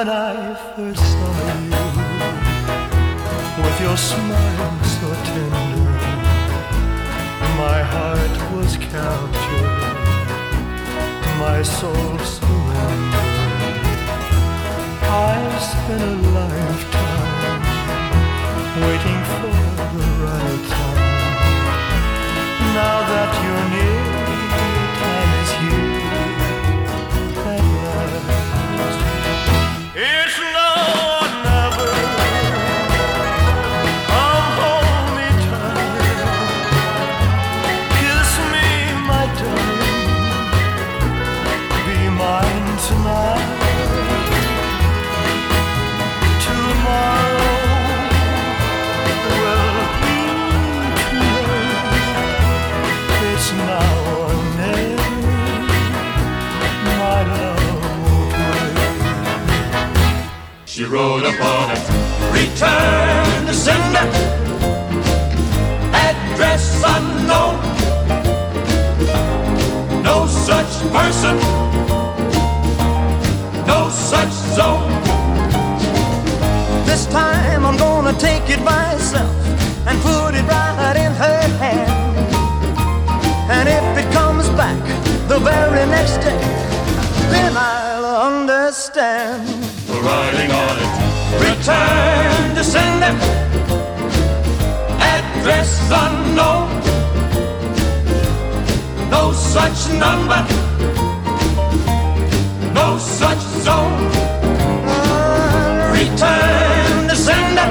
when I first saw you, with your smile so tender, my heart was captured, my soul surrendered. I spent a lifetime waiting for the right time. Now that you're near, time is here at last. It's now or never. Come hold me tight. Kiss me, my darling. Be mine tonight. Tomorrow will be too late. It's now or never. My love won't wait. She wrote upon it, return to sender, address unknown. No such person, no such zone. This time I'm gonna take it myself and put it right in her hand. And if it comes back the very next day, then I'll understand. Writing on it, return to sender, address unknown. No such number, no such zone. Return to sender,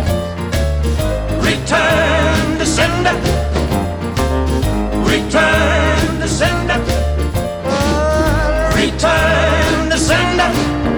return to sender, return to sender, return to sender.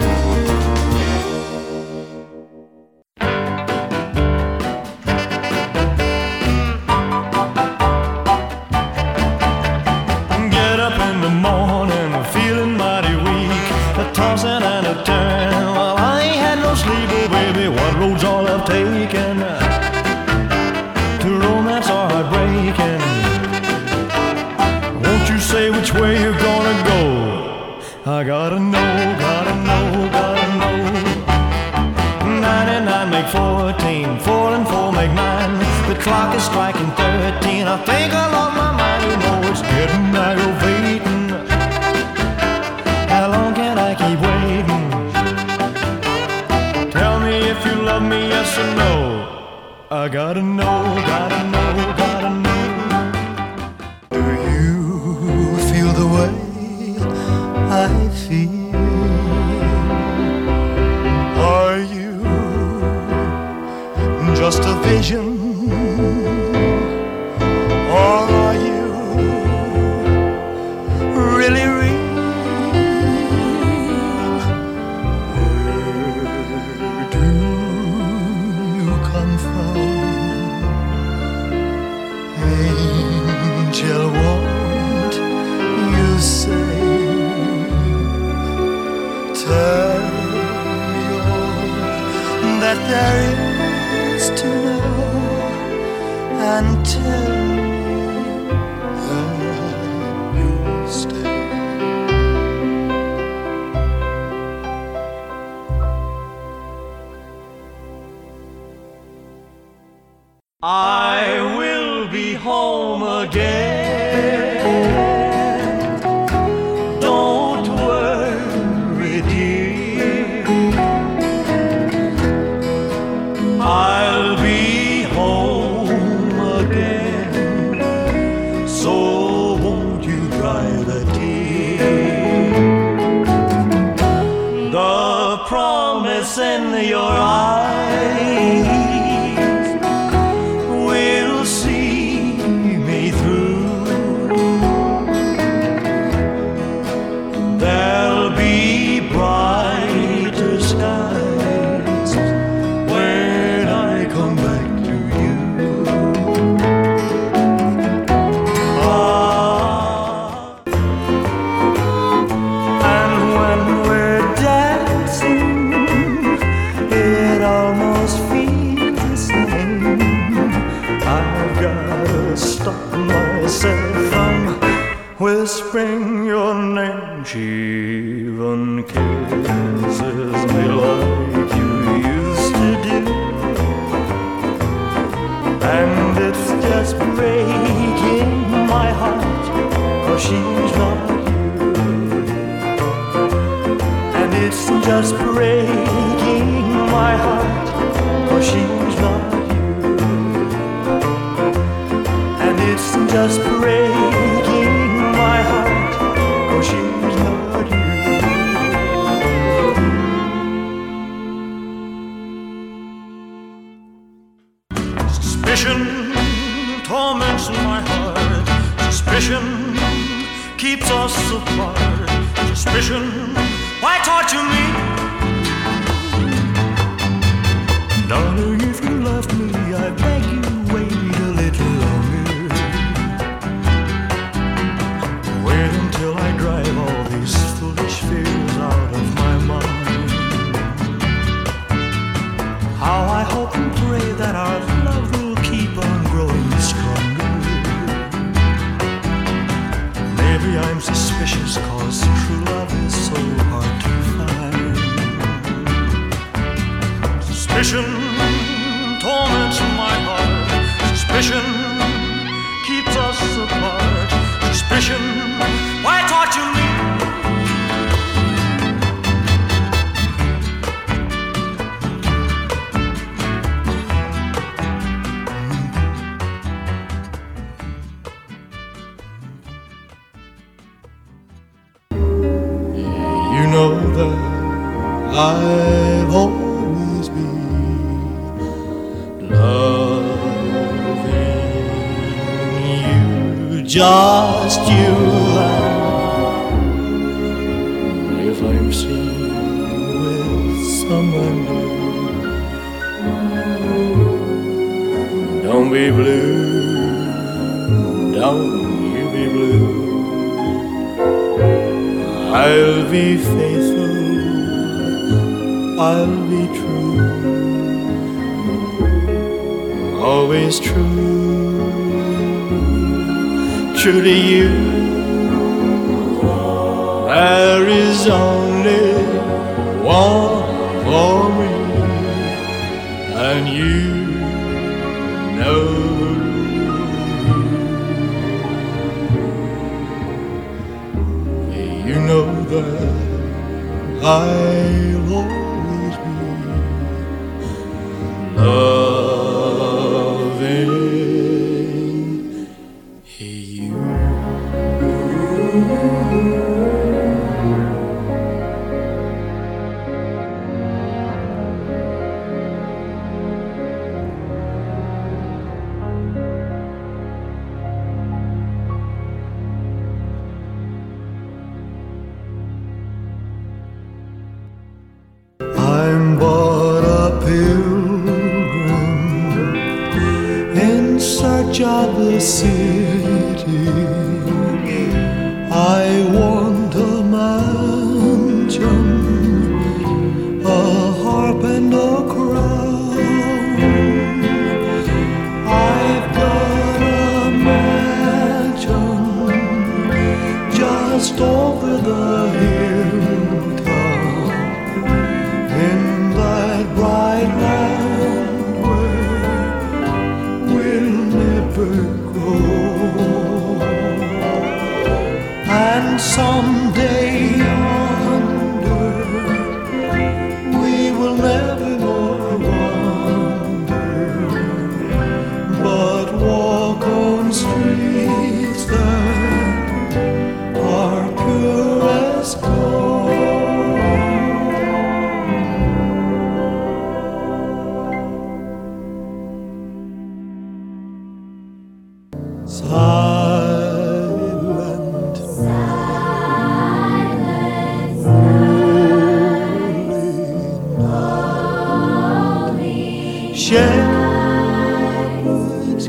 Get up in the morning, feeling mighty weak, a tossing and a turn. Well, I ain't had no sleep, oh baby, what roads all I've taken to romance or heartbreaking. Won't you say which way you're gonna go? I gotta know, gotta know, gotta know. 99 make 14, 4 and 4 make 9. The clock is striking 13. I think I lost my mind, you know it's getting aggravating. How long can I keep waiting? Tell me if you love me, yes or no. I gotta know, gotta know, gotta know. Do you feel the way I feel? Are you just a vision? Or are you really real? Where do you come from? Angel, won't you say? Tell me all that there is to know, and tell me that you'll stay. I will be home again. Don't worry, dear. I'll be home again. So won't you dry the tear? The promise in your eyes will see me through. There'll be brighter skies when I come back to you. And when we're dancing, it almost feels she's not you. And it's just breaking my heart, 'cause she's not you. And it's just breaking my heart, 'cause she's not you. Suspicion torments my heart. Suspicion keeps us apart. Suspicion, why torture me? Darling, if you love me, I beg you wait a little longer. Wait until I drive all these foolish fears out of my mind. How I hope and pray that our love will keep on growing stronger. Maybe I'm suspicious 'cause true love is so hard to find. Suspicion torments my heart. Suspicion keeps us apart. Suspicion, why torture me? You know that I'll always be loving you, just you. If I'm seen with someone new, don't be blue, don't you be blue. I'll be faithful, I'll be true, always true, true to you. There is only one for me, and you know. You know that I'll always be loving you. I'm but a pilgrim in search of the city. I want a mansion, a harp and a crown. I've got a mansion just over the hilltop, in that bright land where we'll never go. And someday yonder we will never more wander, but walk on streets that are pure as gold. Silent, holy night, shepherds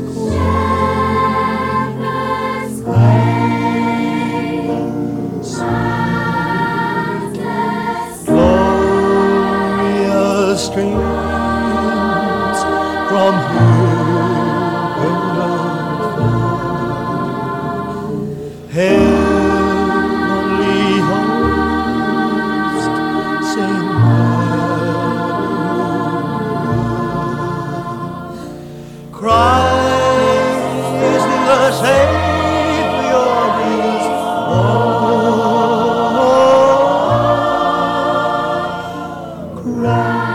glorious streams from hill and heavenly host sing hallelujah. Christ the Savior is Bye.